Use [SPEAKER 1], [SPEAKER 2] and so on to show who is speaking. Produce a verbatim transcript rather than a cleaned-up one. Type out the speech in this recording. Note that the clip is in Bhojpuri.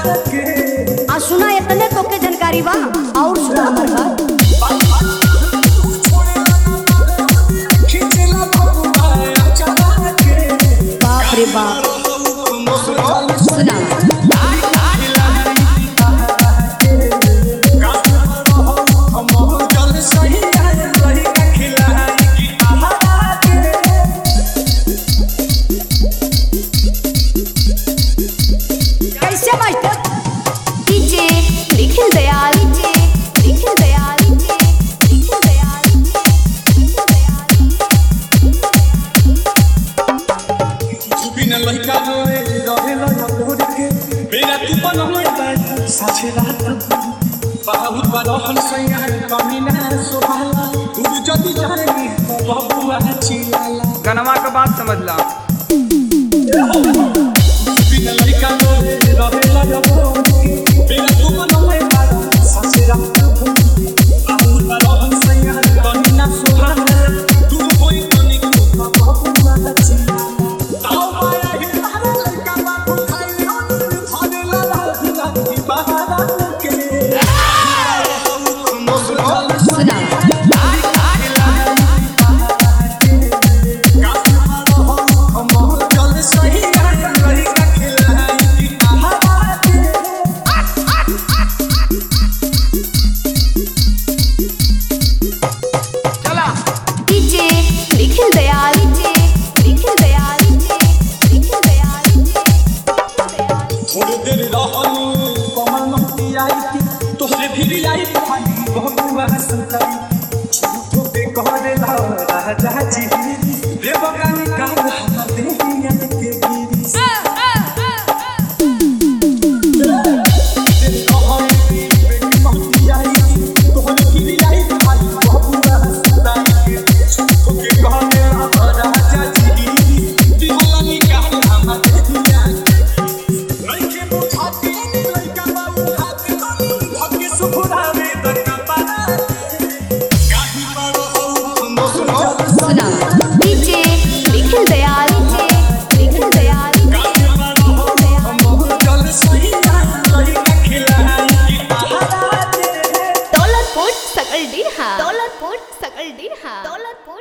[SPEAKER 1] आ सुना इतने तो के जानकारी बा और सुना हमार बात बाप रे बाप सुना
[SPEAKER 2] बहुत बड़हन सैया कमीना सोहाला तू जदी जानी तो बबुआ चिल्लाला गनवा के बात समझ ला बिना लड़का रे रहेला जब बिना तू मनोए बारा साचे रात बहुत बड़हन सैया कमीना सोहाला तू कोई तनी को बबुआ चिल्लाला ताऊ माया ही लड़का बाबू खाई थानेला लाला की बहारा के तोहरे भी आई पानी बहुआ सुताई झूठो पे कहरे ला राजा जी रे बगान का हम देहिया के गिरी तोहरे भी आई पानी बहुआ सुताई झूठो पे कहरे ला राजा जी दिवानी का हम देहिया नहीं के बुझाते लइका बाबू हाथ धके सुखुरावे दरका पारा काहे बड़ो हो
[SPEAKER 1] सुना डीजे निखिल दयाल डीजे निखिल दयाल
[SPEAKER 2] काहे बड़ो हो मोह जल सहिया लइका खिलाई की बहारा
[SPEAKER 1] दौलतपुर सकल डीहा दौलतपुर सकल डीहा दौलतपुर